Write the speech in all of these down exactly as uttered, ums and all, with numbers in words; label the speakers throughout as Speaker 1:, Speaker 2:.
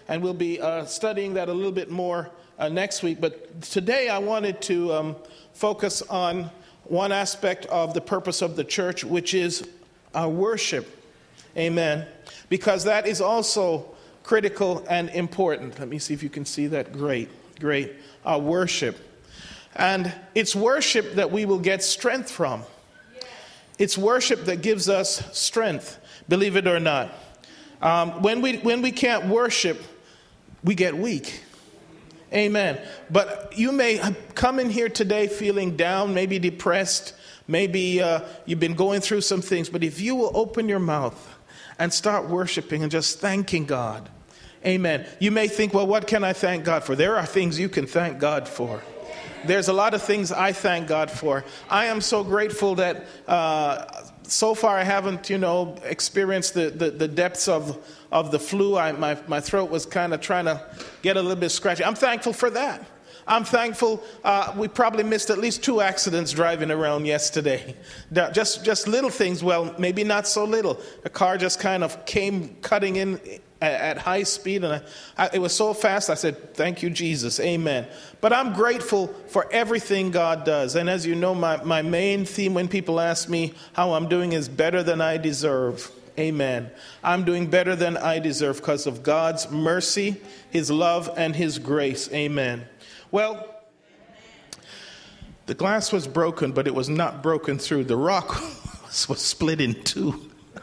Speaker 1: and we'll be uh, studying that a little bit more uh, next week. But today I wanted to um, focus on one aspect of the purpose of the church, which is our worship. Amen. Because that is also critical and important. Let me see if you can see that. Great, great. Our worship. And it's worship that we will get strength from. It's worship that gives us strength, believe it or not. Um, when we when we can't worship, we get weak. Amen. But you may come in here today feeling down, maybe depressed, maybe uh, you've been going through some things. But if you will open your mouth and start worshiping and just thanking God, amen. You may think, well, what can I thank God for? There are things you can thank God for. There's a lot of things I thank God for. I am so grateful that uh, so far I haven't, you know, experienced the, the, the depths of, of the flu. I, my, my throat was kind of trying to get a little bit scratchy. I'm thankful for that. I'm thankful. Uh, we probably missed at least two accidents driving around yesterday. Just, just little things. Well, maybe not so little. The car just kind of came cutting in at high speed, and I, I, it was so fast. I said, thank you, Jesus. Amen. But I'm grateful for everything God does. And as you know, my, my main theme when people ask me how I'm doing is better than I deserve. Amen. I'm doing better than I deserve because of God's mercy, His love, and His grace. Amen. Well, the glass was broken, but it was not broken through. The rock was split in two.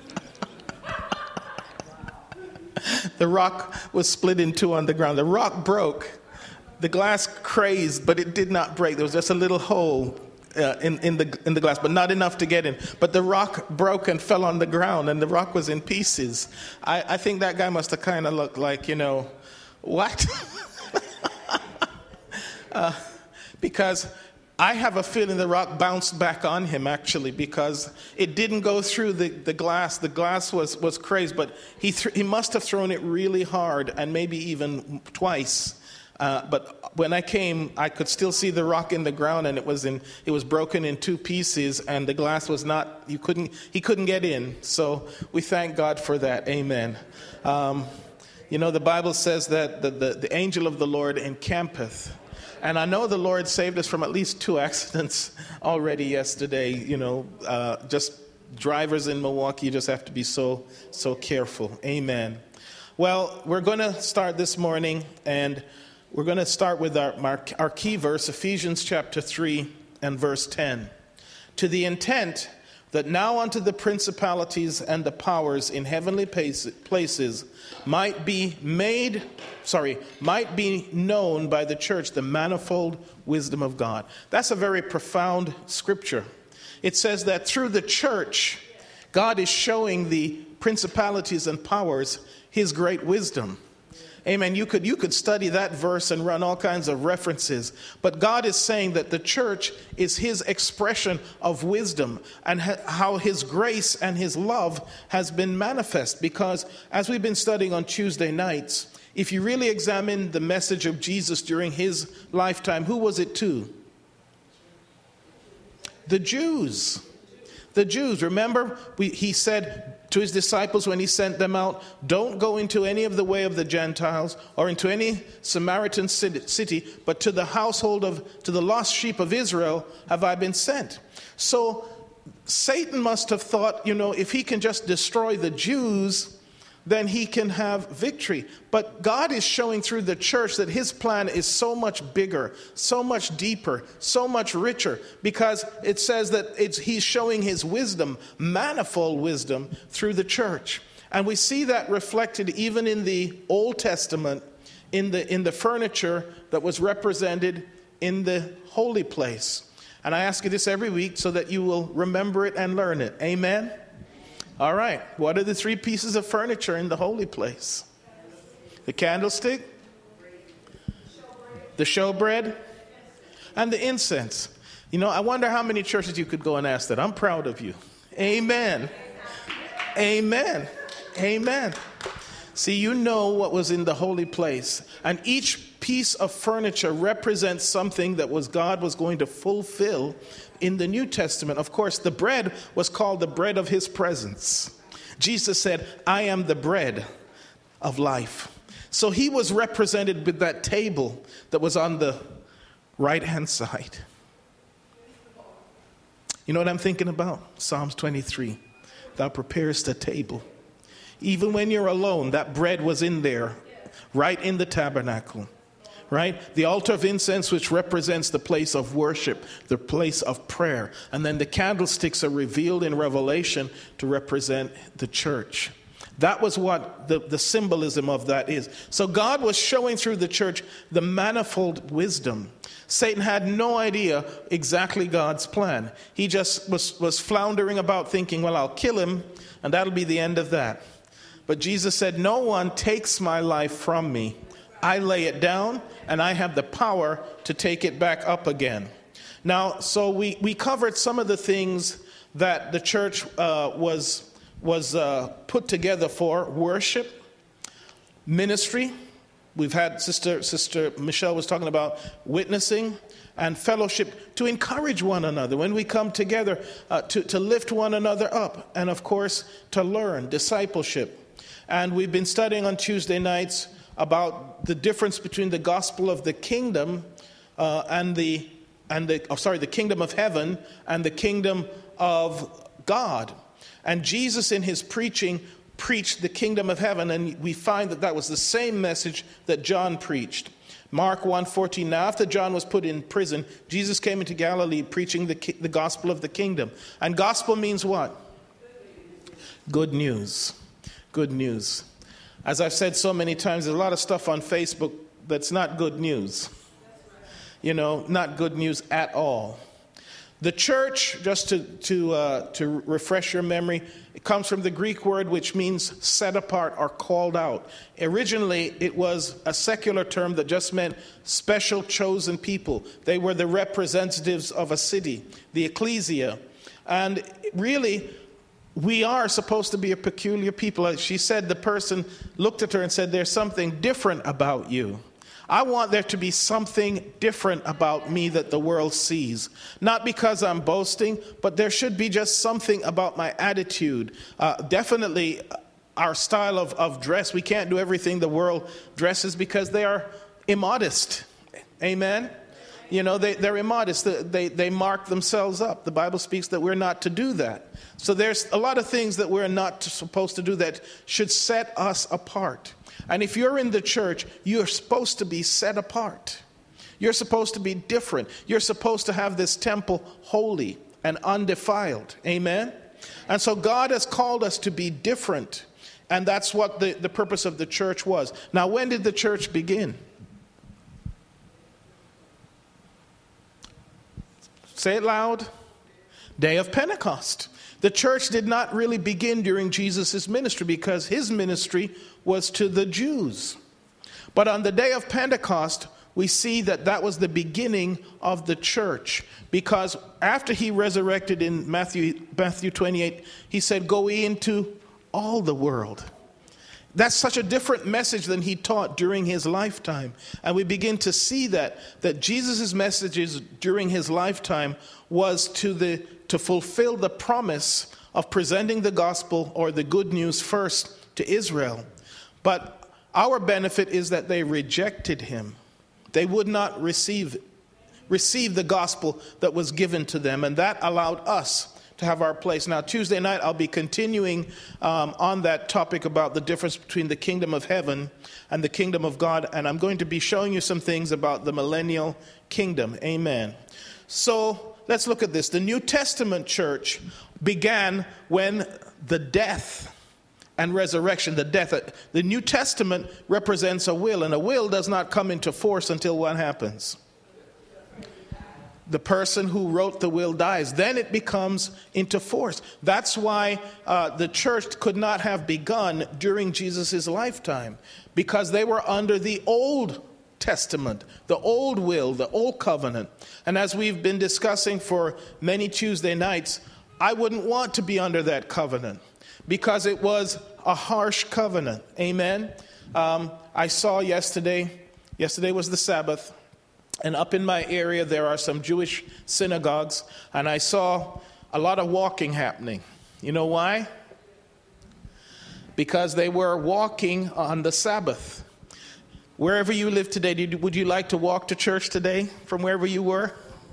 Speaker 1: The rock was split in two on the ground. The rock broke. The glass crazed, but it did not break. There was just a little hole uh, in, in the in the glass, but not enough to get in. But the rock broke and fell on the ground, and the rock was in pieces. I, I think that guy must have kind of looked like, you know, what? uh, because I have a feeling the rock bounced back on him, actually, because it didn't go through the, the glass. The glass was, was crazed, but he th- he must have thrown it really hard, and maybe even twice. Uh, but when I came, I could still see the rock in the ground, and it was in it was broken in two pieces, and the glass was not. You couldn't he couldn't get in. So we thank God for that. Amen. Um, you know, the Bible says that the, the, the angel of the Lord encampeth. And I know the Lord saved us from at least two accidents already yesterday. You know, uh, just drivers in Milwaukee, you just have to be so, so careful. Amen. Well, we're going to start this morning, and we're going to start with our, our, our key verse, Ephesians chapter three and verse ten. To the intent that now unto the principalities and the powers in heavenly places might be made, sorry, might be known by the church the manifold wisdom of God. That's a very profound scripture. It says that through the church, God is showing the principalities and powers His great wisdom. Amen. You could you could study that verse and run all kinds of references. But God is saying that the church is His expression of wisdom and ha- how His grace and His love has been manifest. Because as we've been studying on Tuesday nights, if you really examine the message of Jesus during His lifetime, who was it to? The Jews. The Jews. Remember, we, He said to His disciples when He sent them out, don't go into any of the way of the Gentiles or into any Samaritan city, but to the household of, to the lost sheep of Israel have I been sent. So Satan must have thought, you know, if he can just destroy the Jews, then he can have victory. But God is showing through the church that His plan is so much bigger, so much deeper, so much richer, because it says that it's, He's showing His wisdom, manifold wisdom, through the church. And we see that reflected even in the Old Testament, in the, in the furniture that was represented in the holy place. And I ask you this every week so that you will remember it and learn it. Amen? All right, what are the three pieces of furniture in the holy place? The candlestick, the showbread, and the incense. You know, I wonder how many churches you could go and ask that. I'm proud of you. Amen. Amen. Amen. See, you know what was in the holy place. And each piece of furniture represents something that was God was going to fulfill in the New Testament. Of course, the bread was called the bread of His presence. Jesus said, I am the bread of life. So he was represented with that table that was on the right-hand side. You know what I'm thinking about? Psalms twenty-three. Thou preparest a table. Even when you're alone, that bread was in there, right in the tabernacle. Right? The altar of incense, which represents the place of worship, the place of prayer. And then the candlesticks are revealed in Revelation to represent the church. That was what the, the symbolism of that is. So God was showing through the church the manifold wisdom. Satan had no idea exactly God's plan. He just was, was floundering about thinking, well, I'll kill him, and that'll be the end of that. But Jesus said, no one takes my life from me. I lay it down, and I have the power to take it back up again. Now, so we, we covered some of the things that the church uh, was, was uh, put together for: worship, ministry. We've had Sister, Sister Michelle was talking about witnessing and fellowship, to encourage one another when we come together, uh, to, to lift one another up, and of course, to learn, discipleship. And we've been studying on Tuesday nights about the difference between the gospel of the kingdom uh, and the and the oh, sorry the kingdom of heaven and the kingdom of God. And Jesus in his preaching preached the kingdom of heaven, and we find that that was the same message that John preached. Mark one fourteen. Now after John was put in prison, Jesus came into Galilee preaching the the gospel of the kingdom. And gospel means what? Good news. Good news. As I've said so many times, there's a lot of stuff on Facebook that's not good news. You know, not good news at all. The church, just to to uh, to refresh your memory, it comes from the Greek word which means set apart or called out. Originally, it was a secular term that just meant special chosen people. They were the representatives of a city, the ecclesia. And really, we are supposed to be a peculiar people. She said the person looked at her and said, there's something different about you. I want there to be something different about me that the world sees. Not because I'm boasting, but there should be just something about my attitude. Uh, definitely our style of, of dress. We can't do everything the world dresses because they are immodest. Amen? You know, they, they're immodest. They, they mark themselves up. The Bible speaks that we're not to do that. So there's a lot of things that we're not supposed to do that should set us apart. And if you're in the church, you're supposed to be set apart. You're supposed to be different. You're supposed to have this temple holy and undefiled. Amen? And so God has called us to be different. And that's what the, the purpose of the church was. Now, when did the church begin? Say it loud. Day of Pentecost. The church did not really begin during Jesus' ministry because his ministry was to the Jews. But on the day of Pentecost, we see that that was the beginning of the church. Because after he resurrected in Matthew, Matthew twenty-eight, he said, go ye into all the world. That's such a different message than he taught during his lifetime. And we begin to see that, that Jesus' messages during his lifetime was to the to fulfill the promise of presenting the gospel or the good news first to Israel. But our benefit is that they rejected him. They would not receive, receive the gospel that was given to them, and that allowed us to have our place. Now, Tuesday night, I'll be continuing um, on that topic about the difference between the kingdom of heaven and the kingdom of God, and I'm going to be showing you some things about the millennial kingdom. Amen. So, let's look at this. The New Testament church began when the death and resurrection, the death. The New Testament represents a will, and a will does not come into force until what happens? The person who wrote the will dies. Then it becomes into force. That's why uh, the church could not have begun during Jesus' lifetime, because they were under the Old Testament, the old will, the old covenant. And as we've been discussing for many Tuesday nights, I wouldn't want to be under that covenant because it was a harsh covenant. Amen. Um, I saw yesterday, yesterday was the Sabbath, and up in my area there are some Jewish synagogues, and I saw a lot of walking happening. You know why? Because they were walking on the Sabbath. Wherever you live today, did, would you like to walk to church today from wherever you were?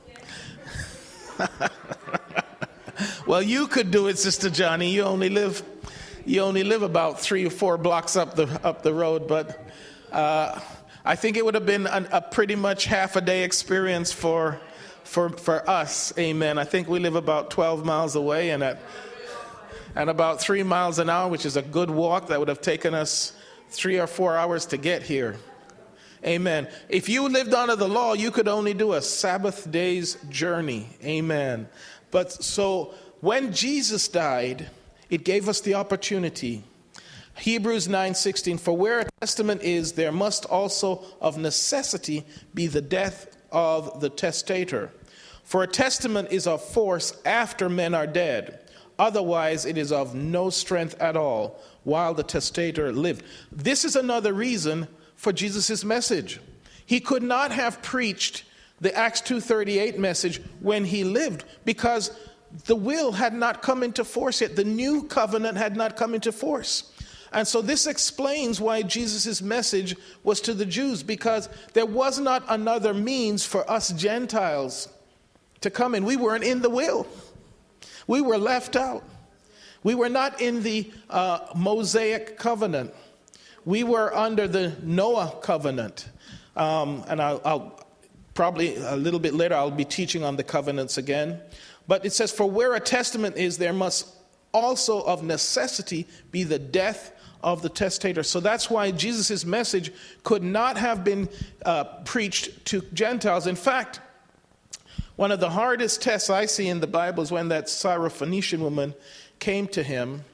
Speaker 1: Well, you could do it, Sister Johnny. You only live, you only live about three or four blocks up the up the road. But uh, I think it would have been an, a pretty much half a day experience for for for us. Amen. I think we live about twelve miles away, and at at about three miles an hour, which is a good walk, that would have taken us three or four hours to get here. Amen. If you lived under the law, you could only do a Sabbath day's journey. Amen. But so when Jesus died, it gave us the opportunity. Hebrews nine sixteen, for where a testament is, there must also of necessity be the death of the testator. For a testament is of force after men are dead. Otherwise, it is of no strength at all while the testator lived. This is another reason for Jesus' message. He could not have preached the Acts two thirty-eight message when he lived, because the will had not come into force yet. The new covenant had not come into force. And so this explains why Jesus' message was to the Jews, because there was not another means for us Gentiles to come in. We weren't in the will. We were left out. We were not in the uh, Mosaic covenant. We were under the Noah covenant. Um, and I'll, I'll probably a little bit later, I'll be teaching on the covenants again. But it says, for where a testament is, there must also of necessity be the death of the testator. So that's why Jesus' message could not have been uh, preached to Gentiles. In fact, one of the hardest tests I see in the Bible is when that Syrophoenician woman came to him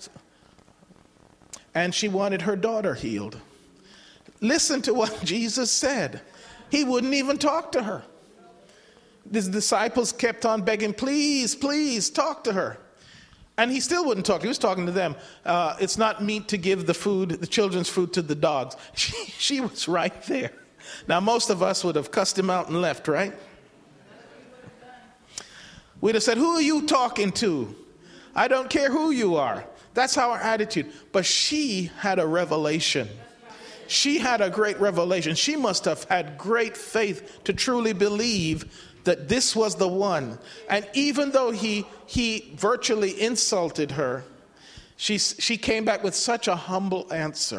Speaker 1: and she wanted her daughter healed. Listen to what Jesus said. He wouldn't even talk to her. His disciples kept on begging, please, please talk to her. And he still wouldn't talk. He was talking to them. Uh, it's not meet to give the food, the children's food, to the dogs. She, she was right there. Now, most of us would have cussed him out and left, right? We'd have said, who are you talking to? I don't care who you are. That's our attitude. But she had a revelation. She had a great revelation. She must have had great faith to truly believe that this was the one. And even though he he virtually insulted her, she, she came back with such a humble answer.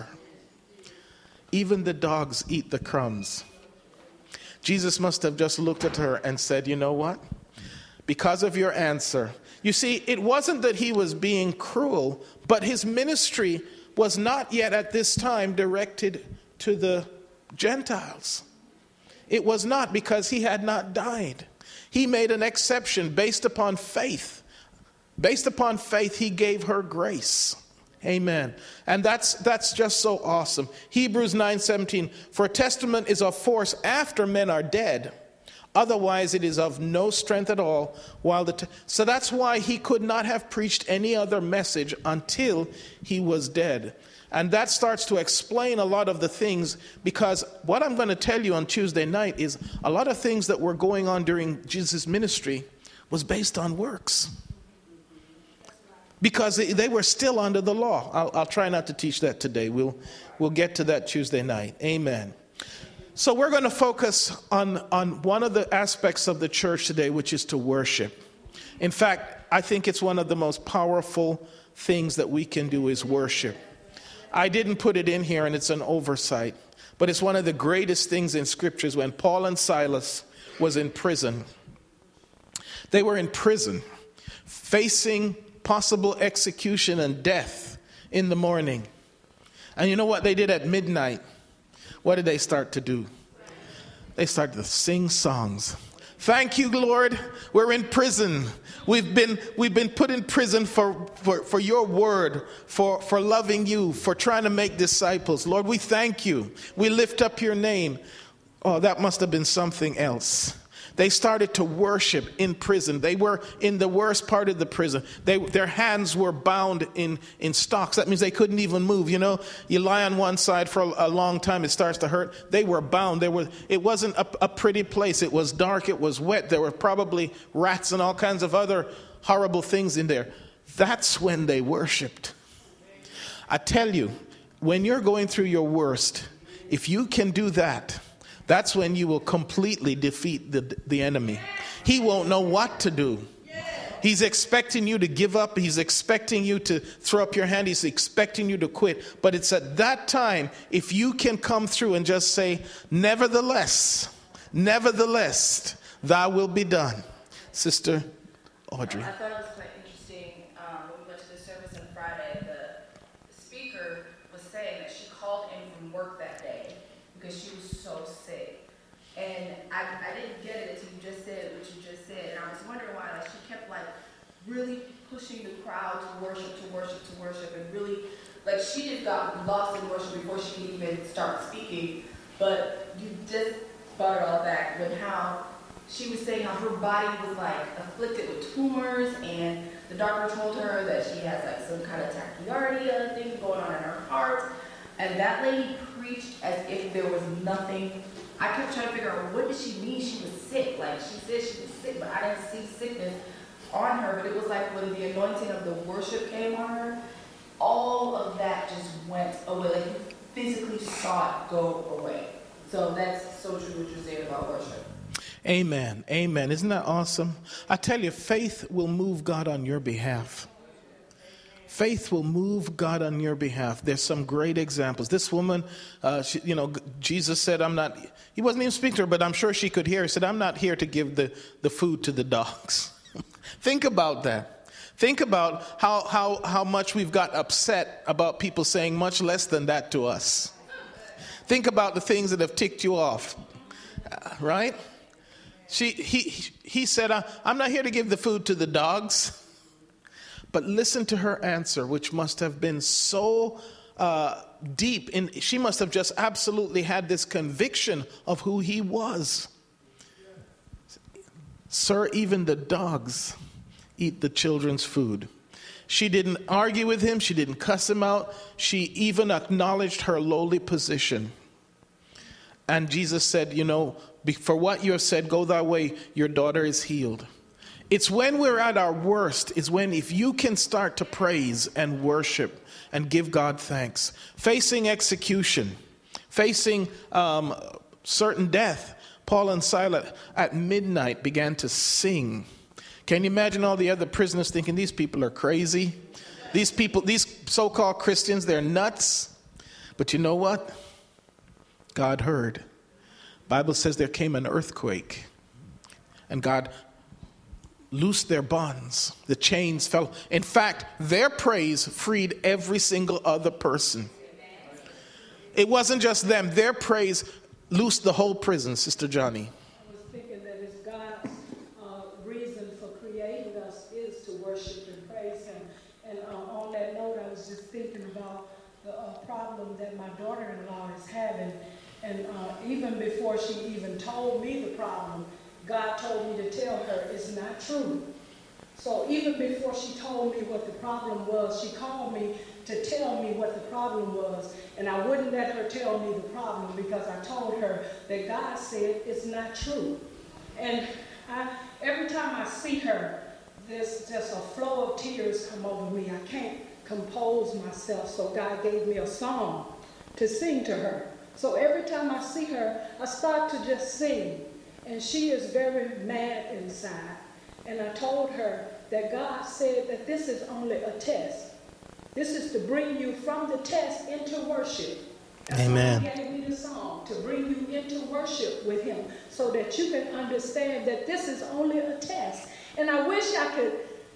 Speaker 1: Even the dogs eat the crumbs. Jesus must have just looked at her and said, you know what? Because of your answer. You see, it wasn't that he was being cruel, but his ministry was not yet at this time directed to the Gentiles. It was not, because he had not died. He made an exception based upon faith. Based upon faith, he gave her grace. Amen. And that's that's just so awesome. Hebrews nine seventeen, for a testament is of force after men are dead. Otherwise, it is of no strength at all. While the t- so that's why he could not have preached any other message until he was dead. And that starts to explain a lot of the things, because what I'm going to tell you on Tuesday night is a lot of things that were going on during Jesus' ministry was based on works. Because they were still under the law. I'll, I'll try not to teach that today. We'll, we'll get to that Tuesday night. Amen. So we're going to focus on, on one of the aspects of the church today, which is to worship. In fact, I think it's one of the most powerful things that we can do is worship. I didn't put it in here, and it's an oversight, but it's one of the greatest things in scriptures. When Paul and Silas was in prison, they were in prison facing possible execution and death in the morning. And you know what they did at midnight? What did they start to do? They started to sing songs. Thank you, Lord. We're in prison. We've been we've been put in prison for, for, for your word, for, for loving you, for trying to make disciples. Lord, we thank you. We lift up your name. Oh, that must have been something else. They started to worship in prison. They were in the worst part of the prison. They, their hands were bound in, in stocks. That means they couldn't even move. You know, you lie on one side for a, a long time, it starts to hurt. They were bound. They were. It wasn't a, a pretty place. It was dark. It was wet. There were probably rats and all kinds of other horrible things in there. That's when they worshiped. I tell you, when you're going through your worst, If you can do that, that's when you will completely defeat the, the enemy. He won't know what to do. He's expecting you to give up. He's expecting you to throw up your hand. He's expecting you to quit. But it's at that time, if you can come through and just say, nevertheless, nevertheless, thy will be done. Sister Audrey.
Speaker 2: I thought it was quite interesting. Um, when we went to the service on Friday, the speaker was saying that she called in from work that day because she was so sick. And I, I didn't get it until you just said what you just said. And I was wondering why, like, she kept, like, really pushing the crowd to worship, to worship, to worship. And really, like, she just got lost in worship before she could even start speaking. But you just brought it all back with how she was saying how her body was, like, afflicted with tumors. And the doctor told her that she has, like, some kind of tachycardia thing going on in her heart. And that lady preached as if there was nothing. I kept trying to figure out, what did she mean she was sick? Like, she said she was sick, but I didn't see sickness on her. But it was like when the anointing of the worship came on her, all of that just went away. Like, you physically saw it go away. So that's so true what you're saying about worship.
Speaker 1: Amen. Amen. Isn't that awesome? I tell you, faith will move God on your behalf. Faith will move God on your behalf. There's some great examples. This woman, uh, she, you know, Jesus said, I'm not, he wasn't even speaking to her, but I'm sure she could hear. He said, I'm not here to give the, the food to the dogs. Think about that. Think about how, how, how much we've got upset about people saying much less than that to us. Think about the things that have ticked you off, uh, right? She, he, he said, I'm not here to give the food to the dogs. But listen to her answer, which must have been so uh, deep. In, she must have just absolutely had this conviction of who he was. Sir, even the dogs eat the children's food. She didn't argue with him. She didn't cuss him out. She even acknowledged her lowly position. And Jesus said, you know, for what you have said, go thy way, your daughter is healed. It's when we're at our worst, is when if you can start to praise and worship and give God thanks, facing execution, facing um, certain death, Paul and Silas at midnight began to sing. Can you imagine all the other prisoners thinking these people are crazy? These people, these so-called Christians, they're nuts. But you know what? God heard. Bible says there came an earthquake and God loosed their bonds. The chains fell. In fact, their praise freed every single other person. It wasn't just them. Their praise loosed the whole prison, Sister Johnny.
Speaker 3: I was thinking that it's God's uh, reason for creating us is to worship and praise Him. And uh, on that note, I was just thinking about the uh, problem that my daughter-in-law is having. And uh, even before she even told me the problem, God told me to tell her it's not true. So even before she told me what the problem was, she called me to tell me what the problem was. And I wouldn't let her tell me the problem because I told her that God said it's not true. And I, every time I see her, there's just a flow of tears come over me. I can't compose myself, so God gave me a song to sing to her. So every time I see her, I start to just sing. And she is very mad inside. And I told her that God said that this is only a test. This is to bring you from the test into worship. That's
Speaker 1: Amen.
Speaker 3: why He gave me the song, to bring you into worship with Him, so that you can understand that this is only a test. And I wish I could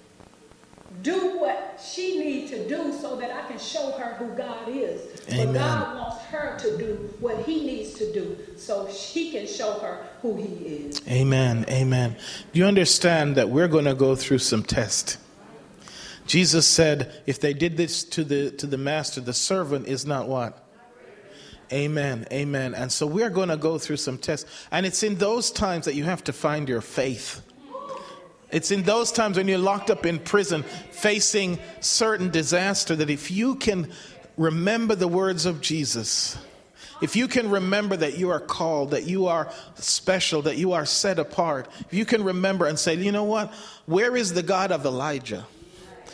Speaker 3: do what she needs to do so that I can show her who God is.
Speaker 1: Amen.
Speaker 3: But God wants her to do what He needs to do so He can show her who He is.
Speaker 1: Amen. Amen. Do you understand that we're going to go through some tests? Jesus said, if they did this to the to the master, the servant is not what? Amen. Amen. And so we're going to go through some tests. And it's in those times that you have to find your faith. It's in those times when you're locked up in prison facing certain disaster that if you can remember the words of Jesus, if you can remember that you are called, that you are special, that you are set apart, if you can remember and say, you know what? Where is the God of Elijah?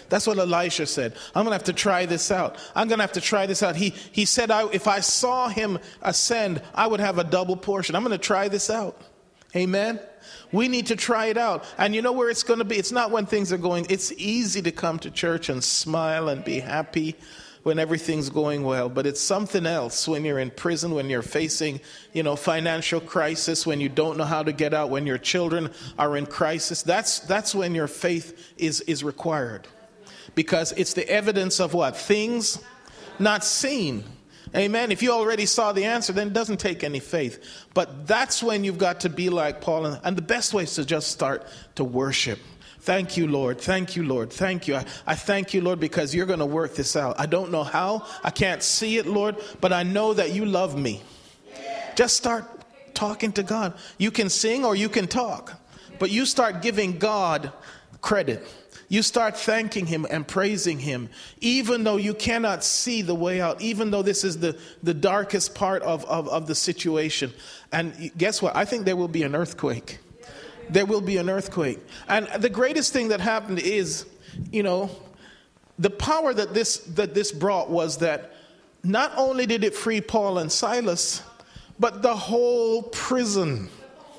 Speaker 1: That's what Elisha said. I'm going to have to try this out. I'm going to have to try this out. He, he said, I, if I saw him ascend, I would have a double portion. I'm going to try this out. Amen. We need to try it out. And you know where it's going to be? It's not when things are going. It's easy to come to church and smile and be happy when everything's going well. But it's something else when you're in prison, when you're facing, you know, financial crisis, when you don't know how to get out, when your children are in crisis. That's that's when your faith is, is required. Because it's the evidence of what? Things not seen. Amen. If you already saw the answer, then it doesn't take any faith. But that's when you've got to be like Paul. And the best way is to just start to worship. Thank you, Lord. Thank you, Lord. Thank you. I, I thank you, Lord, because you're going to work this out. I don't know how. I can't see it, Lord, but I know that you love me. Just start talking to God. You can sing or you can talk, but you start giving God credit. You start thanking him and praising him, even though you cannot see the way out, even though this is the, the darkest part of, of, of the situation. And guess what? I think there will be an earthquake. There will be an earthquake. And the greatest thing that happened is, you know, the power that this that this brought was that not only did it free Paul and Silas, but the whole prison.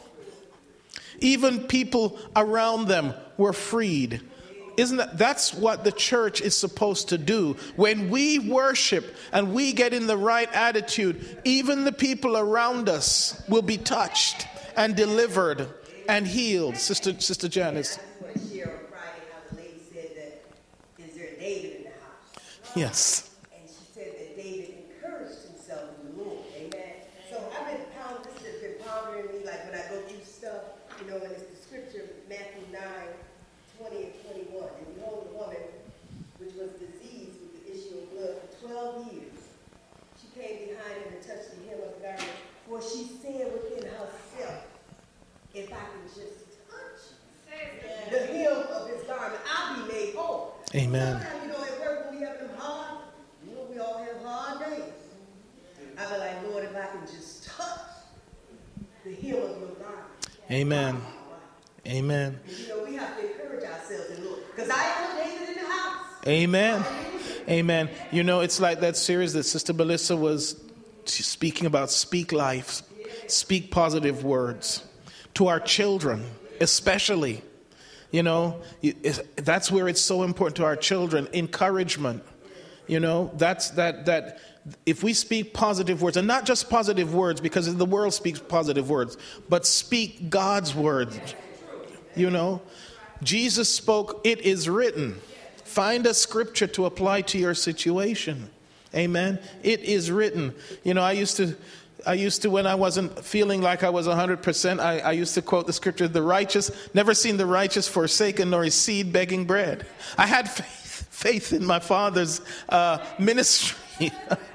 Speaker 1: Even people around them were freed. Isn't that, that's what the church is supposed to do. When we worship and we get in the right attitude, even the people around us will be touched and delivered and healed. Sister Sister Janice.
Speaker 4: I just want to share on Friday how the lady said that, is there a David in the house?
Speaker 1: Yes.
Speaker 4: And she said that David encouraged himself in the Lord. Amen. So I've been pounding, this has been pondering me, like when I go through stuff, you know, when it's the scripture, Matthew nine, twenty and twenty-one. And behold, the woman which was diseased with the issue of blood for twelve years, she came behind him and touched the hem of the garment, for she said within herself, if I can just touch the hem of his garment, I'll be made whole.
Speaker 1: Amen.
Speaker 4: Sometimes, you know, at work when we have them hard, you know, we all have hard days. I be like, Lord, if I can just touch the hem of your garment.
Speaker 1: Amen. Amen.
Speaker 4: And, you know, we have to encourage ourselves in the Lord. Because I am David in the house.
Speaker 1: Amen. Amen. You know, it's like that series that Sister Melissa was speaking about, Speak Life, speak positive words. To our children, especially, you know, that's where it's so important to our children. Encouragement, you know, that's that, that if we speak positive words, and not just positive words, because the world speaks positive words, but speak God's words, you know. Jesus spoke, it is written. Find a scripture to apply to your situation. Amen. It is written. You know, I used to... I used to, when I wasn't feeling like I was one hundred percent, I, I used to quote the scripture, the righteous, never seen the righteous forsaken nor his seed begging bread. I had faith, faith in my father's uh, ministry.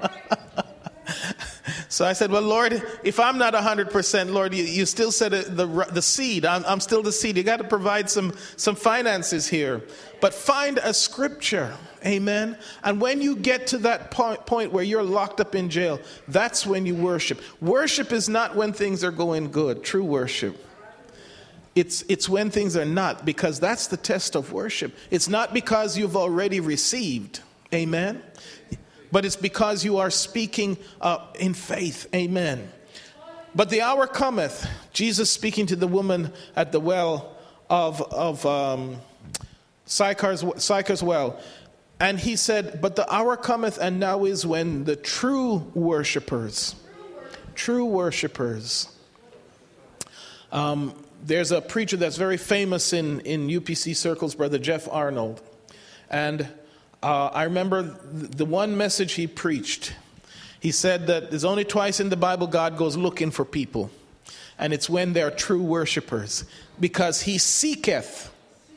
Speaker 1: So I said, well, Lord, if I'm not one hundred percent, Lord, you, you still said the the seed. I'm, I'm still the seed. You got to provide some, some finances here. But find a scripture. Amen. And when you get to that point, point where you're locked up in jail, that's when you worship. Worship is not when things are going good. True worship. It's it's when things are not, because that's the test of worship. It's not because you've already received. Amen. But it's because you are speaking uh, in faith. Amen. But the hour cometh, Jesus speaking to the woman at the well of, of um, Sychar's, Sychar's well. And he said, but the hour cometh and now is when the true worshipers, true worshipers. Um, there's a preacher that's very famous in, in U P C circles, Brother Jeff Arnold. And uh, I remember the one message he preached. He said that there's only twice in the Bible God goes looking for people. And it's when they're true worshipers. Because he seeketh.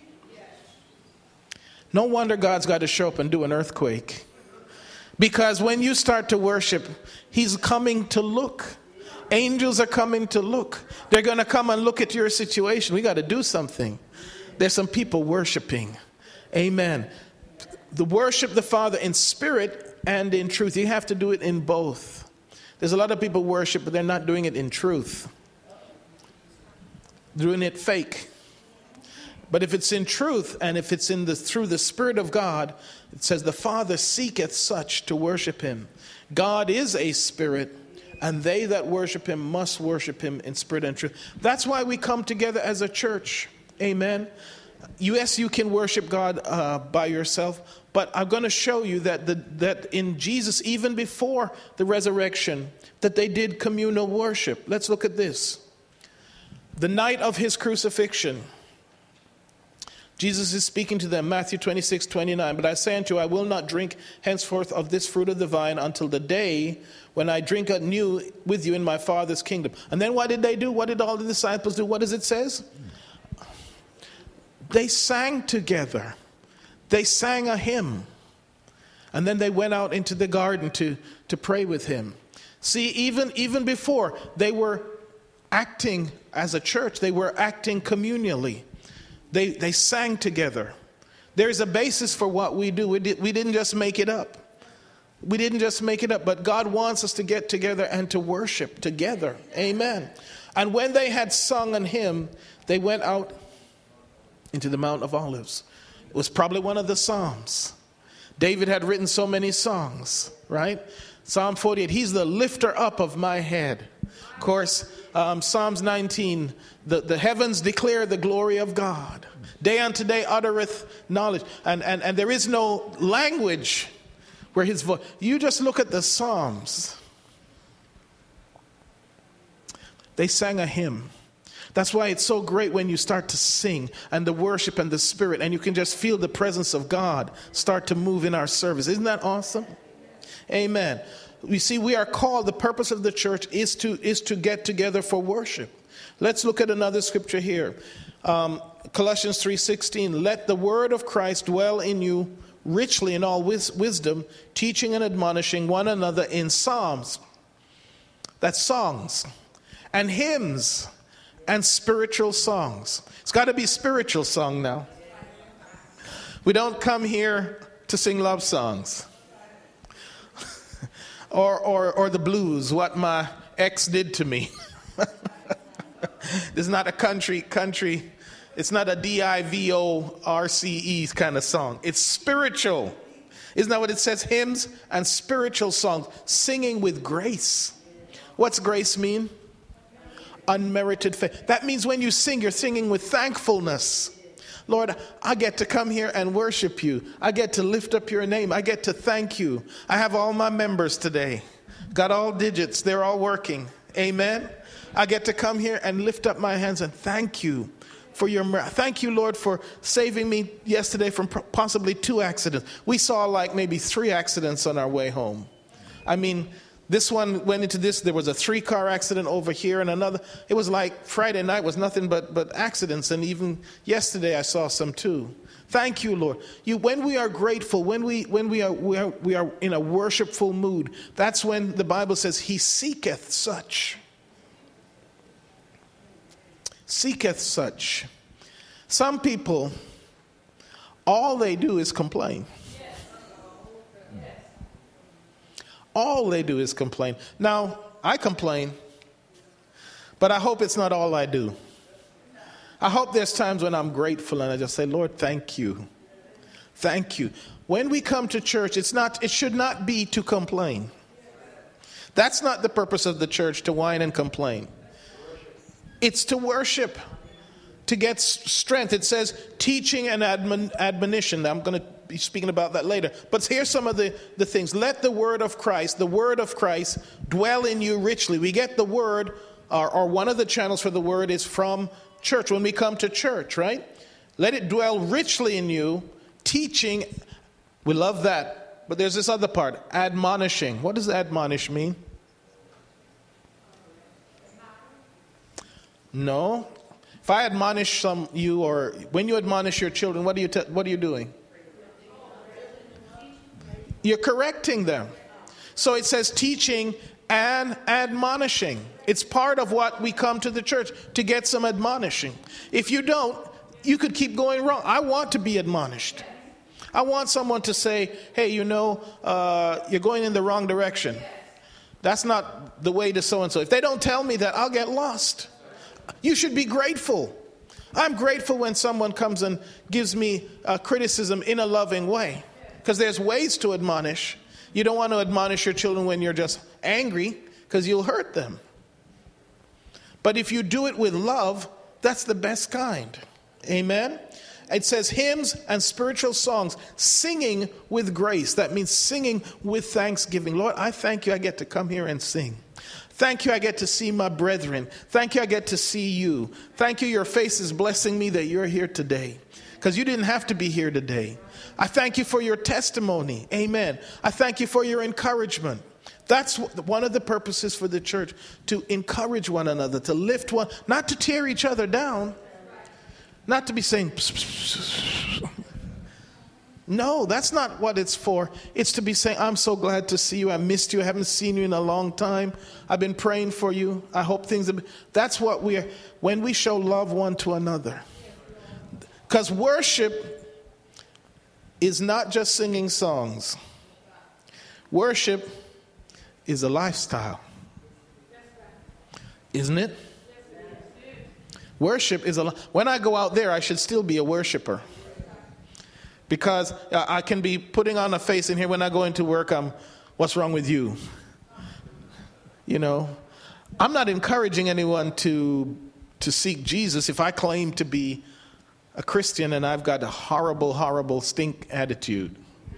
Speaker 1: No wonder God's got to show up and do an earthquake. Because when you start to worship, he's coming to look. Angels are coming to look. They're going to come and look at your situation. We got to do something. There's some people worshiping. Amen. The worship the Father in spirit and in truth. You have to do it in both. There's a lot of people worship, but they're not doing it in truth. Doing it fake. But if it's in truth, and if it's in the through the Spirit of God, it says the Father seeketh such to worship him. God is a spirit, and they that worship him must worship him in spirit and truth. That's why we come together as a church. Amen. Yes, you can worship God uh, by yourself, but I'm going to show you that the, that in Jesus, even before the resurrection, that they did communal worship. Let's look at this. The night of his crucifixion, Jesus is speaking to them, Matthew twenty-six, twenty-nine. But I say unto you, I will not drink henceforth of this fruit of the vine until the day when I drink anew with you in my Father's kingdom. And then what did they do? What did all the disciples do? What does it says? They sang together. They sang a hymn. And then they went out into the garden to, to pray with him. See, even, even before, they were acting as a church. They were acting communally. They they sang together. There's a basis for what we do. We, did, we didn't just make it up. We didn't just make it up, but God wants us to get together and to worship together. Amen. And when they had sung an hymn, they went out into the Mount of Olives. It was probably one of the Psalms. David had written so many songs, right? Psalm forty-eight, he's the lifter up of my head. Of course, um, Psalms nineteen, the, the heavens declare the glory of God. Day unto day uttereth knowledge. And, and, and there is no language where his voice. You just look at the Psalms. They sang a hymn. That's why it's so great when you start to sing and the worship and the Spirit, and you can just feel the presence of God start to move in our service. Isn't that awesome? Amen. We see we are called, the purpose of the church is to is to get together for worship. Let's look at another scripture here. Um, Colossians three sixteen, let the word of Christ dwell in you richly in all wis- wisdom, teaching and admonishing one another in psalms. That's songs. And hymns and spiritual songs. It's got to be spiritual song now. We don't come here to sing love songs. Or, or or the blues, what my ex did to me. This is not a country, country, it's not a D I V O R C E kind of song. It's spiritual. Isn't that what it says? Hymns and spiritual songs, singing with grace. What's grace mean? Unmerited favor. That means when you sing, you're singing with thankfulness. Lord, I get to come here and worship you. I get to lift up your name. I get to thank you. I have all my members today. Got all digits. They're all working. Amen. I get to come here and lift up my hands and thank you for your mercy. Thank you, Lord, for saving me yesterday from possibly two accidents. We saw like maybe three accidents on our way home. I mean, this one went into this. There was a three-car accident over here and another. It was like Friday night was nothing but, but accidents. And even yesterday I saw some too. Thank you, Lord. You, when we are grateful, when we when we are, we are we are in a worshipful mood, that's when the Bible says he seeketh such. Seeketh such. Some people, all they do is complain. All they do is complain. Now, I complain, but I hope it's not all I do. I hope there's times when I'm grateful and I just say, Lord, thank you. Thank you. When we come to church, it's not, it should not be to complain. That's not the purpose of the church, to whine and complain. It's to worship, to get strength. It says teaching and admon, admonition. I'm going to be speaking about that later. But here's some of the, the things. Let the word of Christ, the word of Christ, dwell in you richly. We get the word, or, or one of the channels for the word is from church. When we come to church, right? Let it dwell richly in you, teaching. We love that. But there's this other part, admonishing. What does admonish mean? No. If I admonish some you, or when you admonish your children, what are you te- what are you doing? You're correcting them. So it says teaching and admonishing. It's part of what we come to the church, to get some admonishing. If you don't, you could keep going wrong. I want to be admonished. I want someone to say, hey, you know, uh, you're going in the wrong direction. That's not the way to so-and-so. If they don't tell me that, I'll get lost. You should be grateful. I'm grateful when someone comes and gives me uh, criticism in a loving way, because there's ways to admonish. You don't want to admonish your children when you're just angry, because you'll hurt them. But if you do it with love, that's the best kind. Amen? It says hymns and spiritual songs, singing with grace. That means singing with thanksgiving. Lord, I thank you I get to come here and sing. Thank you I get to see my brethren. Thank you I get to see you. Thank you your face is blessing me that you're here today, because you didn't have to be here today. I thank you for your testimony. Amen. I thank you for your encouragement. That's one of the purposes for the church, to encourage one another, to lift one, not to tear each other down, not to be saying, pss, pss, pss. No, that's not what it's for. It's to be saying, I'm so glad to see you. I missed you. I haven't seen you in a long time. I've been praying for you. I hope things have been. That's what we are, when we show love one to another. Because worship is not just singing songs. Worship is a lifestyle. Isn't it? Worship is a, when I go out there, I should still be a worshiper. Because I can be putting on a face in here when I go into work, I'm, what's wrong with you? You know, I'm not encouraging anyone to to seek Jesus if I claim to be a Christian and I've got a horrible, horrible stink attitude.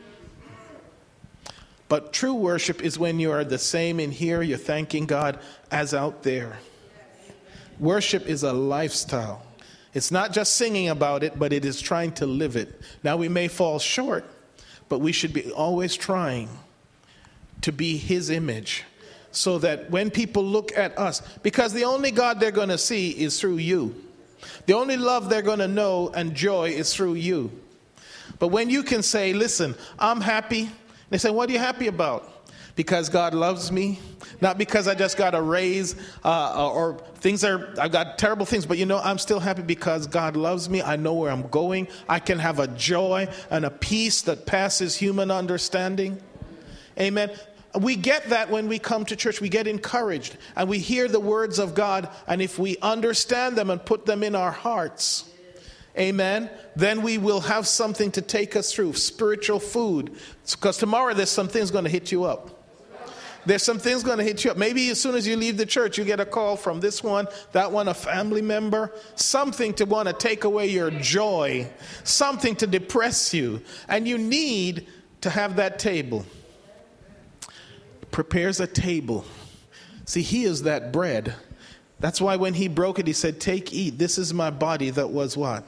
Speaker 1: But true worship is when you are the same in here, you're thanking God, as out there. Worship is a lifestyle. It's not just singing about it, but it is trying to live it. Now we may fall short, but we should be always trying to be his image, so that when people look at us, because the only God they're going to see is through you. The only love they're going to know and joy is through you. But when you can say, listen, I'm happy. They say, what are you happy about? Because God loves me, not because I just got a raise uh, or things are, I've got terrible things, but you know, I'm still happy because God loves me. I know where I'm going. I can have a joy and a peace that passes human understanding. Amen. We get that when we come to church. We get encouraged and we hear the words of God. And if we understand them and put them in our hearts, amen, then we will have something to take us through, spiritual food. Because tomorrow there's some things going to hit you up. There's some things going to hit you up. Maybe as soon as you leave the church, you get a call from this one, that one, a family member, something to want to take away your joy, something to depress you. And you need to have that table. Prepares a table. See, he is that bread. That's why when he broke it, he said, take, eat. This is my body that was what?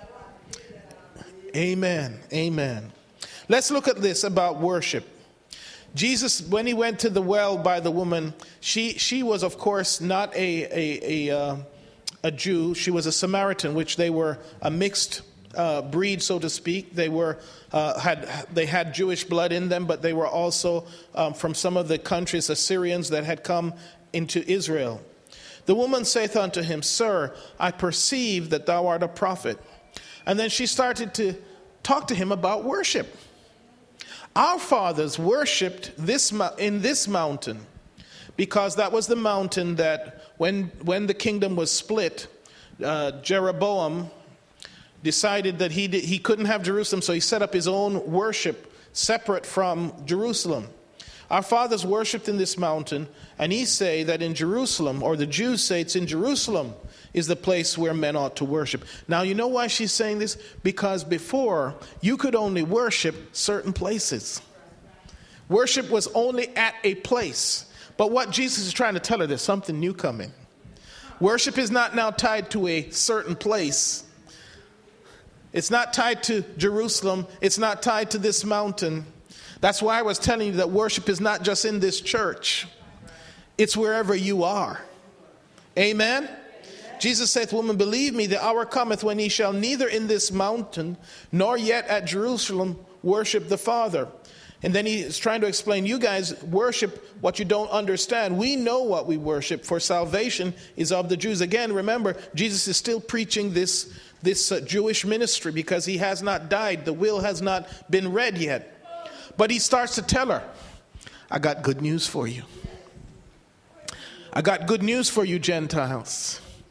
Speaker 1: Amen. Amen. Let's look at this about worship. Jesus, when he went to the well by the woman, she she was, of course, not a a a, uh, a Jew. She was a Samaritan, which they were a mixed uh, breed, so to speak. They were uh, had they had Jewish blood in them, but they were also um, from some of the countries, Assyrians, that had come into Israel. The woman saith unto him, Sir, I perceive that thou art a prophet. And then she started to talk to him about worship. Our fathers worshipped this in this mountain, because that was the mountain that when when the kingdom was split, uh, Jeroboam decided that he did, he couldn't have Jerusalem, so he set up his own worship separate from Jerusalem. Our fathers worshipped in this mountain, and he say that in Jerusalem, or the Jews say it's in Jerusalem, is the place where men ought to worship. Now, you know why she's saying this? Because before, you could only worship certain places. Worship was only at a place. But what Jesus is trying to tell her, there's something new coming. Worship is not now tied to a certain place. It's not tied to Jerusalem. It's not tied to this mountain. That's why I was telling you that worship is not just in this church. It's wherever you are. Amen? Jesus saith, Woman, believe me, the hour cometh when ye shall neither in this mountain nor yet at Jerusalem worship the Father. And then he is trying to explain, you guys worship what you don't understand. We know what we worship, for salvation is of the Jews. Again, remember, Jesus is still preaching this, this uh, Jewish ministry because he has not died. The will has not been read yet. But he starts to tell her, I got good news for you. I got good news for you, Gentiles.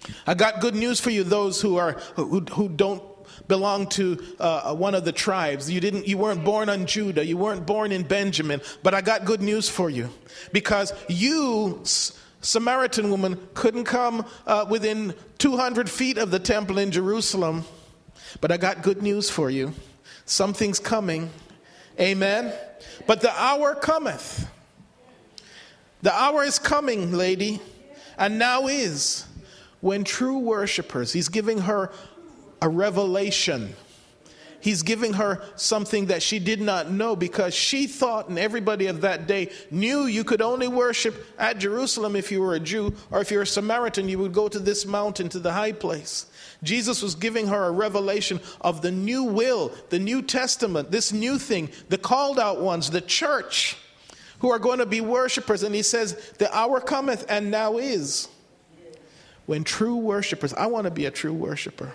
Speaker 1: I got good news for you, those who are who, who don't belong to uh, one of the tribes. You didn't you weren't born in Judah, you weren't born in Benjamin, but I got good news for you, because you, Samaritan woman, couldn't come uh, within two hundred feet of the temple in Jerusalem. But I got good news for you. Something's coming. Amen. But the hour cometh. The hour is coming, lady, and now is, when true worshipers, he's giving her a revelation. He's giving her something that she did not know, because she thought, and everybody of that day knew, you could only worship at Jerusalem if you were a Jew, or if you're a Samaritan, you would go to this mountain, to the high place. Jesus was giving her a revelation of the new will, the New Testament, this new thing, the called out ones, the church, who are going to be worshipers. And he says, the hour cometh, and now is, when true worshipers, I want to be a true worshiper.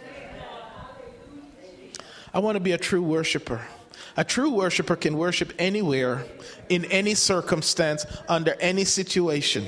Speaker 1: I want to be a true worshiper. A true worshiper can worship anywhere, in any circumstance, under any situation.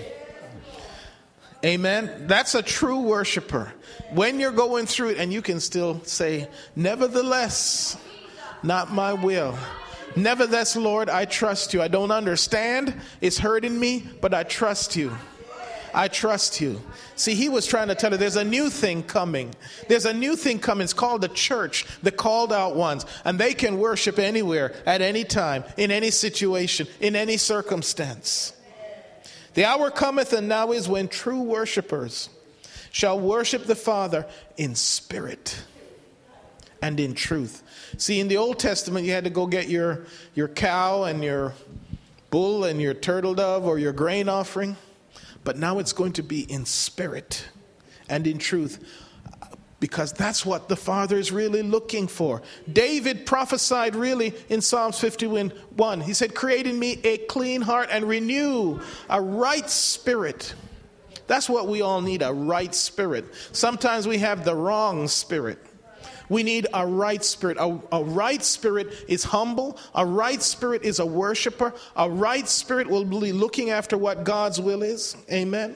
Speaker 1: Amen. That's a true worshiper. When you're going through it and you can still say, nevertheless, not my will. Nevertheless, Lord, I trust you. I don't understand. It's hurting me, but I trust you. I trust you. See, he was trying to tell her there's a new thing coming. There's a new thing coming. It's called the church, the called out ones. And they can worship anywhere, at any time, in any situation, in any circumstance. The hour cometh, and now is, when true worshipers shall worship the Father in spirit and in truth. See, in the Old Testament, you had to go get your, your cow and your bull and your turtle dove or your grain offering. But now it's going to be in spirit and in truth, because that's what the Father is really looking for. David prophesied really in Psalms fifty-one. He said, create in me a clean heart and renew a right spirit. That's what we all need, a right spirit. Sometimes we have the wrong spirit. We need a right spirit. A, a right spirit is humble. A right spirit is a worshiper. A right spirit will be looking after what God's will is. Amen.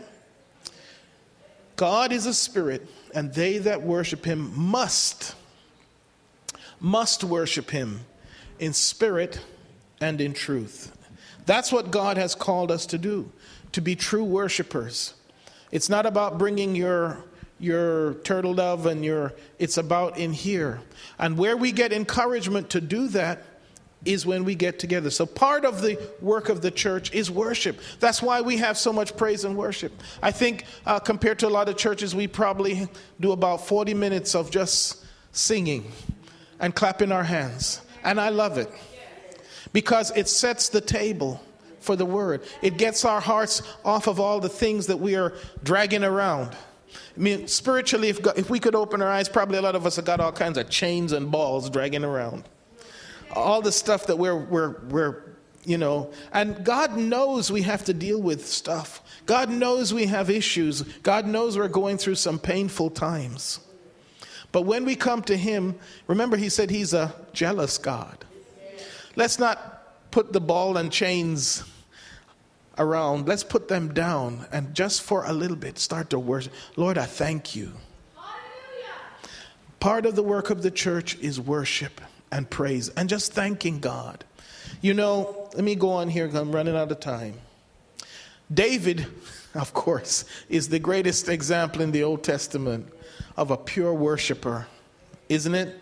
Speaker 1: God is a spirit, and they that worship him must, must worship him in spirit and in truth. That's what God has called us to do, to be true worshipers. It's not about bringing your your turtle dove and your, it's about in here. And where we get encouragement to do that is when we get together. So part of the work of the church is worship. That's why we have so much praise and worship. I think uh, compared to a lot of churches, we probably do about forty minutes of just singing and clapping our hands. And I love it, because it sets the table for the word. It gets our hearts off of all the things that we are dragging around. I mean, spiritually, if, God, if we could open our eyes, probably a lot of us have got all kinds of chains and balls dragging around. All the stuff that we're, we're, we're, you know, and God knows we have to deal with stuff. God knows we have issues. God knows we're going through some painful times. But when we come to him, remember he said he's a jealous God. Let's not put the ball and chains around. Let's put them down and just for a little bit start to worship. Lord, I thank you. Hallelujah. Part of the work of the church is worship and praise and just thanking God. You know, let me go on here because I'm running out of time. David, of course, is the greatest example in the Old Testament of a pure worshiper, isn't it?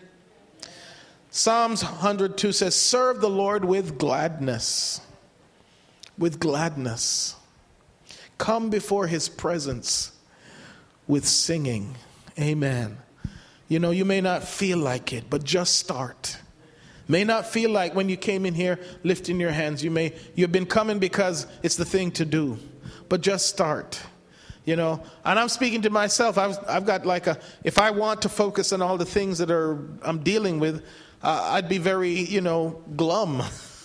Speaker 1: Psalms one hundred two says, serve the Lord with gladness. With gladness. Come before his presence with singing. Amen. You know, you may not feel like it, but just start. May not feel like when you came in here lifting your hands. You may, you've been coming because it's the thing to do. But just start. You know, and I'm speaking to myself. I've, I've got like a, if I want to focus on all the things that are I'm dealing with, uh, I'd be very, you know, glum.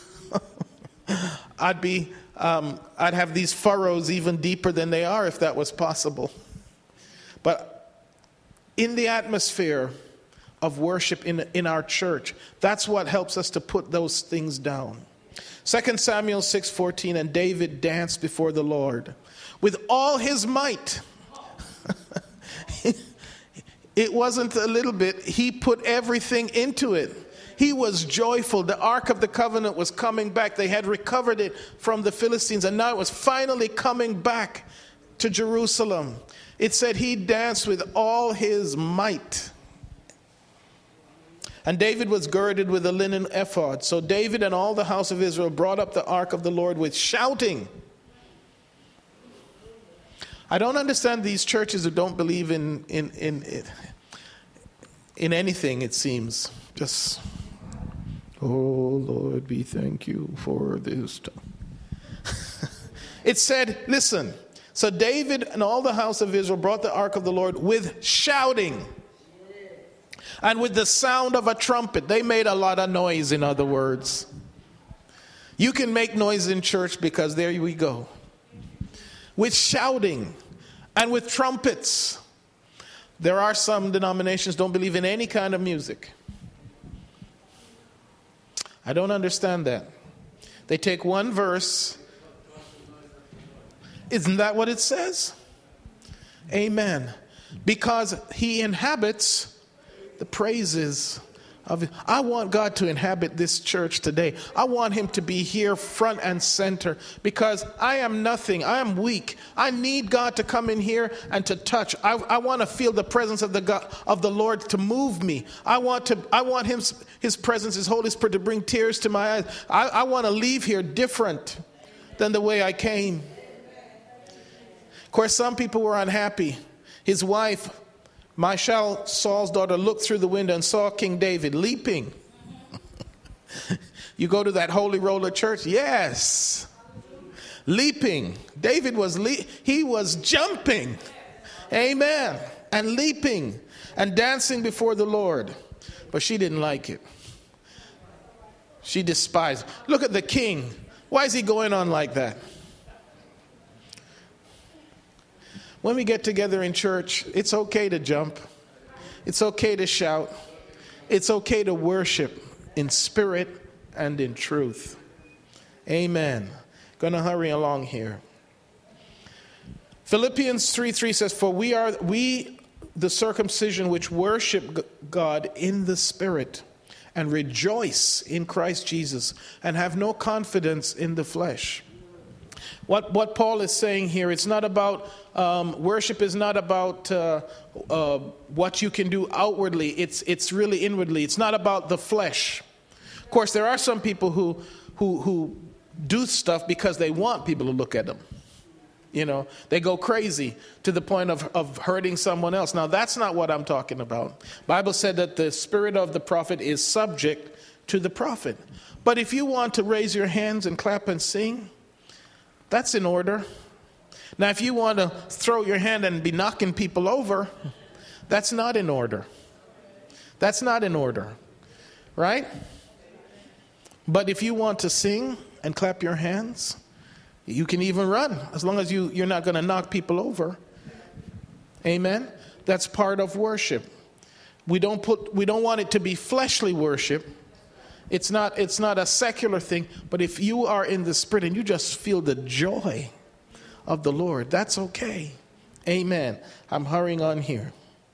Speaker 1: I'd be, um, I'd have these furrows even deeper than they are if that was possible. But in the atmosphere of worship in, in our church, that's what helps us to put those things down. Second Samuel six fourteen, and David danced before the Lord with all his might. It wasn't a little bit. He put everything into it. He was joyful. The Ark of the Covenant was coming back. They had recovered it from the Philistines, and now it was finally coming back to Jerusalem. It said he danced with all his might. And David was girded with a linen ephod. So David and all the house of Israel brought up the ark of the Lord with shouting. I don't understand these churches who don't believe in in in in anything, it seems. Just, oh Lord, we thank you for this time. It said, listen, so David and all the house of Israel brought the ark of the Lord with shouting and with the sound of a trumpet. They made a lot of noise, in other words. You can make noise in church because there we go. With shouting and with trumpets. There are some denominations don't believe in any kind of music. I don't understand that. They take one verse. Isn't that what it says? Amen. Because he inhabits the praises of it. I want God to inhabit this church today. I want him to be here front and center, because I am nothing. I am weak. I need God to come in here and to touch. I, I want to feel the presence of the God, of the Lord to move me. I want to. I want him, his presence, his Holy Spirit to bring tears to my eyes. I, I want to leave here different than the way I came. Of course, some people were unhappy. His wife, Michal, Saul's daughter, looked through the window and saw King David leaping. You go to that Holy Roller church? Yes. Leaping. David was, le- he was jumping. Amen. And leaping and dancing before the Lord. But she didn't like it. She despised. Look at the king. Why is he going on like that? When we get together in church, it's okay to jump. It's okay to shout. It's okay to worship in spirit and in truth. Amen. Going to hurry along here. Philippians three three says, for we are we the circumcision which worship God in the spirit and rejoice in Christ Jesus and have no confidence in the flesh. What what Paul is saying here, it's not about, um, worship is not about uh, uh, what you can do outwardly. It's it's really inwardly. It's not about the flesh. Of course, there are some people who who who do stuff because they want people to look at them. You know, they go crazy to the point of, of hurting someone else. Now, that's not what I'm talking about. Bible said that the spirit of the prophet is subject to the prophet. But if you want to raise your hands and clap and sing, that's in order. Now, if you want to throw your hand and be knocking people over, that's not in order. That's not in order, right? But if you want to sing and clap your hands, you can even run, as long as you, you're not going to knock people over. Amen? That's part of worship. We don't put. We don't want it to be fleshly worship. It's not, it's not a secular thing, but if you are in the spirit and you just feel the joy of the Lord, that's okay. Amen. I'm hurrying on here.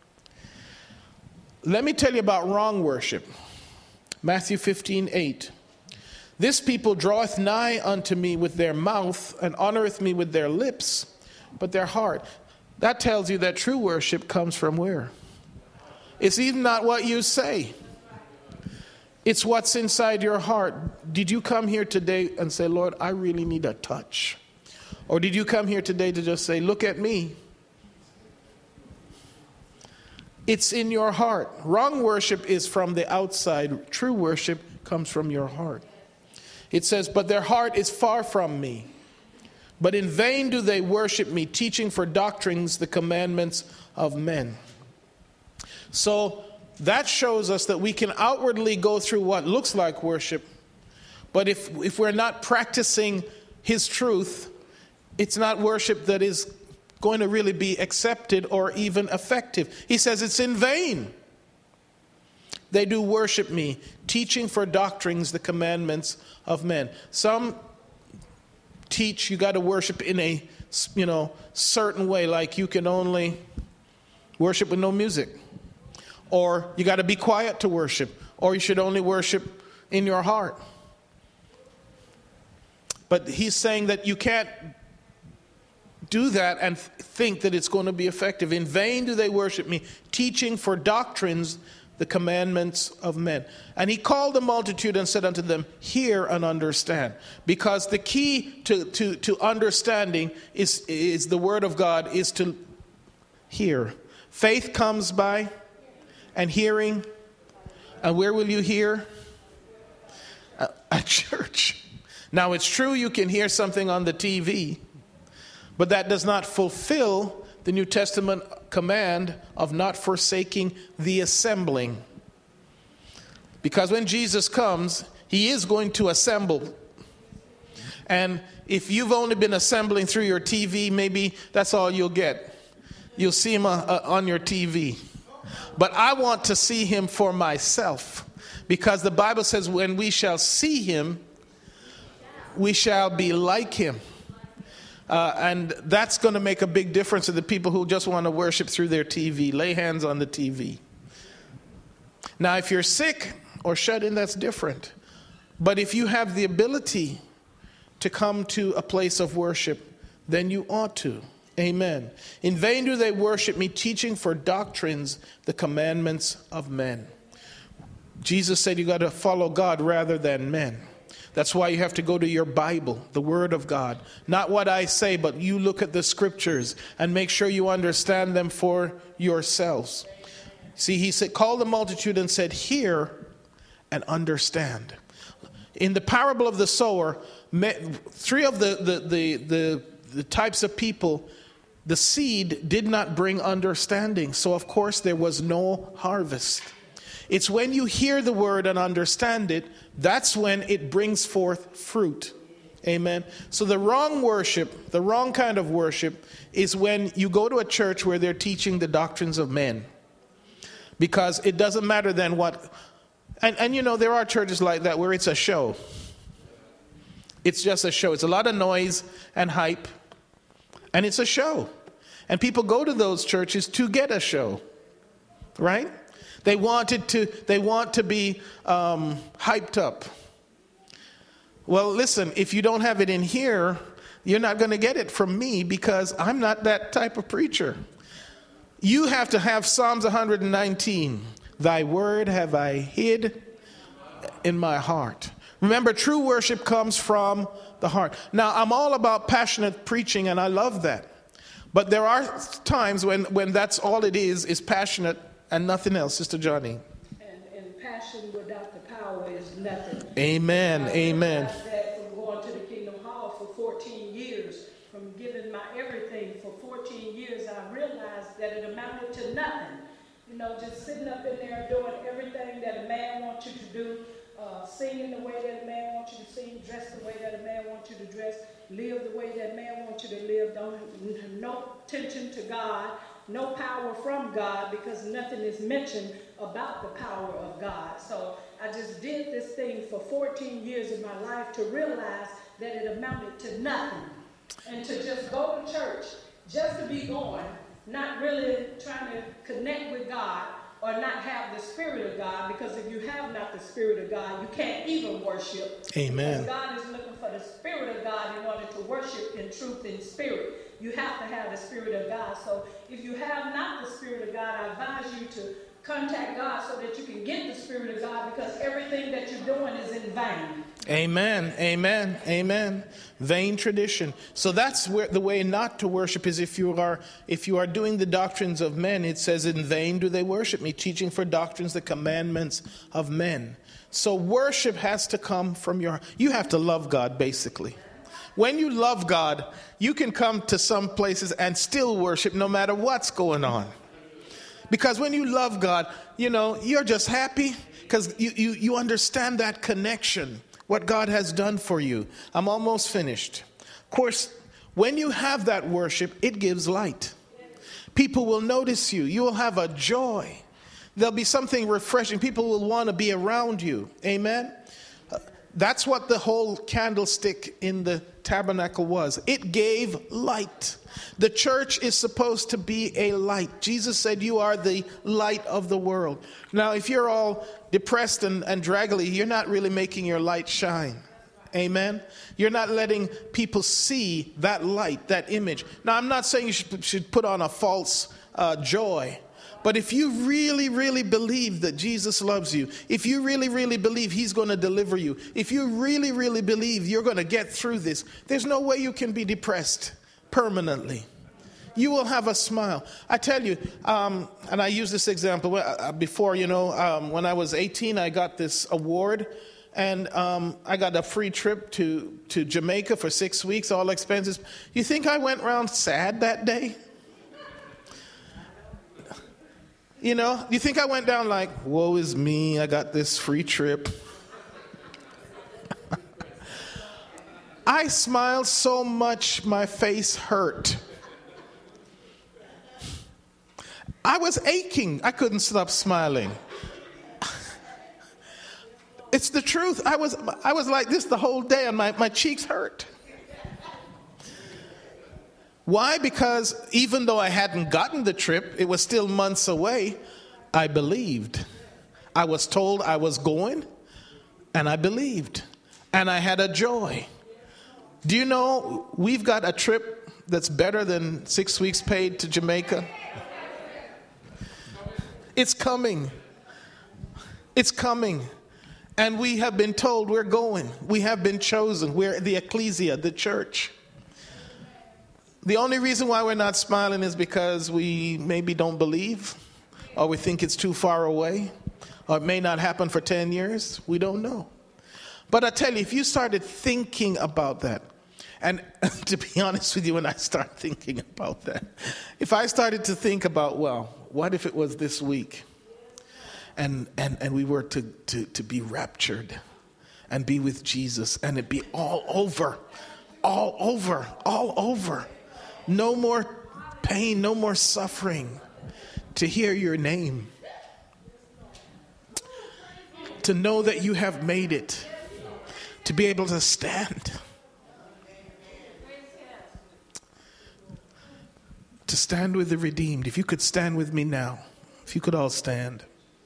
Speaker 1: Let me tell you about wrong worship. Matthew fifteen eight. This people draweth nigh unto me with their mouth and honoreth me with their lips, but their heart. That tells you that true worship comes from where? It's even not what you say. It's what's inside your heart. Did you come here today and say, Lord, I really need a touch? Or did you come here today to just say, look at me? It's in your heart. Wrong worship is from the outside. True worship comes from your heart. It says, but their heart is far from me. But in vain do they worship me, teaching for doctrines the commandments of men. So that shows us that we can outwardly go through what looks like worship, but if if we're not practicing his truth, it's not worship that is going to really be accepted or even effective. He says it's in vain. They do worship me, teaching for doctrines the commandments of men. Some teach you got to worship in a, you know, certain way, like you can only Worship with no music. Or you got to be quiet to worship. Or you should only worship in your heart. But he's saying that you can't do that and think that it's going to be effective. In vain do they worship me, teaching for doctrines the commandments of men. And he called the multitude and said unto them, hear and understand. Because the key to, to, to understanding is, is the word of God, is to hear. Faith comes by and hearing. And where will you hear? At church. Now it's true you can hear something on the T V, but that does not fulfill the New Testament command of not forsaking the assembling. Because when Jesus comes, he is going to assemble. And if you've only been assembling through your T V, maybe that's all you'll get. You'll see him uh, uh, on your T V. But I want to see him for myself. Because the Bible says when we shall see him, we shall be like him. Uh, and that's going to make a big difference to the people who just want to worship through their T V. Lay hands on the T V. Now, if you're sick or shut in, that's different. But if you have the ability to come to a place of worship, then you ought to. Amen. In vain do they worship me, teaching for doctrines the commandments of men. Jesus said you got to follow God rather than men. That's why you have to go to your Bible, the Word of God. Not what I say, but you look at the Scriptures and make sure you understand them for yourselves. See, he said, call the multitude and said, hear and understand. In the parable of the sower, three of the, the, the, the, the types of people, the seed did not bring understanding. So, of course, there was no harvest. It's when you hear the word and understand it, that's when it brings forth fruit. Amen. So the wrong worship, the wrong kind of worship, is when you go to a church where they're teaching the doctrines of men. Because it doesn't matter then what... And, and you know, there are churches like that where it's a show. It's just a show. It's a lot of noise and hype. And it's a show. And people go to those churches to get a show. Right? They wanted to, they want to be um, hyped up. Well, listen, if you don't have it in here, you're not going to get it from me because I'm not that type of preacher. You have to have Psalms one nineteen. Thy word have I hid in my heart. Remember, true worship comes from the heart. Now, I'm all about passionate preaching, and I love that. But there are times when, when that's all it is, is passionate and nothing else, Sister Johnny.
Speaker 3: And, and passion without the power is nothing.
Speaker 1: Amen.
Speaker 3: I
Speaker 1: Amen.
Speaker 3: That from going to the Kingdom Hall for fourteen years, from giving my everything for fourteen years, I realized that it amounted to nothing. You know, just sitting up in there doing everything that a man wants you to do, uh, singing the way that a man wants you to sing, dress the way that a man wants you to dress, live the way that man wants you to live. Don't have no attention to God. No power from God, because nothing is mentioned about the power of God. So I just did this thing for fourteen years of my life to realize that it amounted to nothing. And to just go to church, just to be going, not really trying to connect with God or not have the Spirit of God, because if you have not the Spirit of God, you can't even worship.
Speaker 1: Amen.
Speaker 3: Because God is looking for the Spirit of God in order to worship in truth and spirit. You have to have the Spirit of God. So if you have not the Spirit of God, I advise you to contact God so that you can get the Spirit of God, because everything that you're doing is in vain.
Speaker 1: Amen. Amen. Amen. Vain tradition. So that's where the way not to worship is if you are if you are doing the doctrines of men. It says, in vain do they worship me, teaching for doctrines the commandments of men. So worship has to come from your... You have to love God, basically. When you love God, you can come to some places and still worship no matter what's going on. Because when you love God, you know, you're just happy because you, you, you understand that connection, what God has done for you. I'm almost finished. Of course, when you have that worship, it gives light. People will notice you. You will have a joy. There'll be something refreshing. People will want to be around you. Amen? That's what the whole candlestick in the tabernacle was. It gave light. The church is supposed to be a light. Jesus said, you are the light of the world. Now, if you're all depressed and, and draggly, you're not really making your light shine. Amen. You're not letting people see that light, that image. Now, I'm not saying you should, should put on a false uh, joy. But if you really, really believe that Jesus loves you, if you really, really believe he's going to deliver you, if you really, really believe you're going to get through this, there's no way you can be depressed permanently. You will have a smile. I tell you, um, and I use this example before, you know, um, when I was eighteen, I got this award. And um, I got a free trip to, to Jamaica for six weeks, all expenses. You think I went around sad that day? You know, you think I went down like, woe is me, I got this free trip. I smiled so much my face hurt. I was aching. I couldn't stop smiling. It's the truth. I was I was like this the whole day and my, my cheeks hurt. Why? Because even though I hadn't gotten the trip, it was still months away, I believed. I was told I was going, and I believed. And I had a joy. Do you know we've got a trip that's better than six weeks paid to Jamaica? It's coming. It's coming. And we have been told we're going. We have been chosen. We're the ecclesia, the church. The only reason why we're not smiling is because we maybe don't believe, or we think it's too far away, or it may not happen for ten years. We don't know. But I tell you, if you started thinking about that, and to be honest with you, when I start thinking about that, if I started to think about, well, what if it was this week, and and, and we were to, to, to be raptured and be with Jesus, and it be all over, all over, all over. No more pain, no more suffering. To hear your name. To know that you have made it. To be able to stand. To stand with the redeemed. If you could stand with me now. If you could all stand.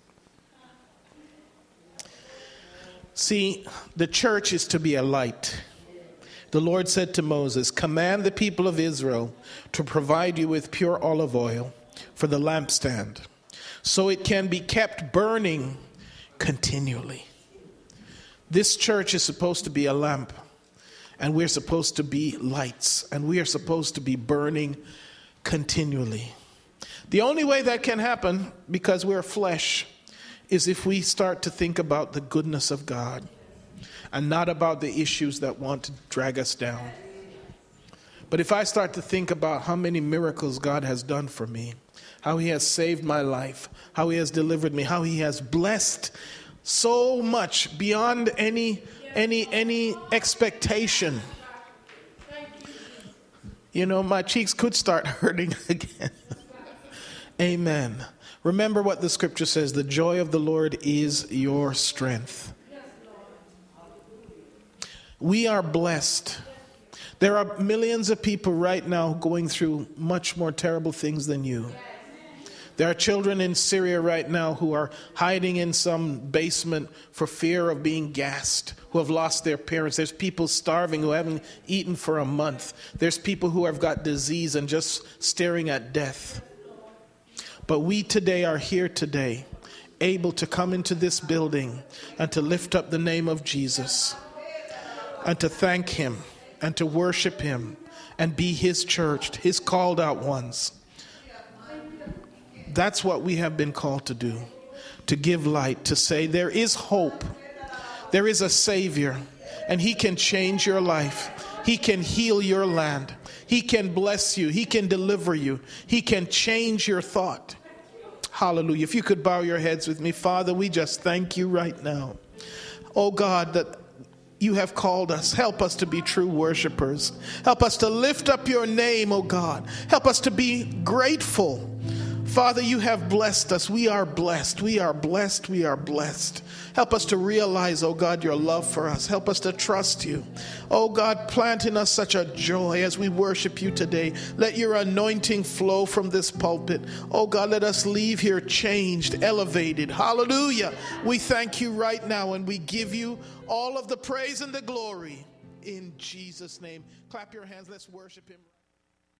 Speaker 1: See, the church is to be a light. The Lord said to Moses, command the people of Israel to provide you with pure olive oil for the lampstand, so it can be kept burning continually. This church is supposed to be a lamp, and we're supposed to be lights, and we are supposed to be burning continually. The only way that can happen, because we're flesh, is if we start to think about the goodness of God. And not about the issues that want to drag us down. But if I start to think about how many miracles God has done for me, how he has saved my life, how he has delivered me, how he has blessed so much beyond any any any expectation. You know, my cheeks could start hurting again. Amen. Remember what the scripture says, the joy of the Lord is your strength. We are blessed. There are millions of people right now going through much more terrible things than you. There are children in Syria right now who are hiding in some basement for fear of being gassed, who have lost their parents. There's people starving who haven't eaten for a month. There's people who have got disease and just staring at death. But we today are here today, able to come into this building and to lift up the name of Jesus. And to thank him and to worship him and be his church, his called out ones. That's what we have been called to do. To give light, to say there is hope. There is a Savior, and he can change your life. He can heal your land. He can bless you. He can deliver you. He can change your thought. Hallelujah. If you could bow your heads with me. Father, we just thank you right now. Oh God, that you have called us. Help us to be true worshipers. Help us to lift up your name, oh God. Help us to be grateful Father, you have blessed us. We are blessed. We are blessed. We are blessed. Help us to realize, oh God, your love for us. Help us to trust you. Oh God, plant in us such a joy as we worship you today. Let your anointing flow from this pulpit. Oh God, let us leave here changed, elevated. Hallelujah. We thank you right now and we give you all of the praise and the glory in Jesus' name. Clap your hands. Let's worship him.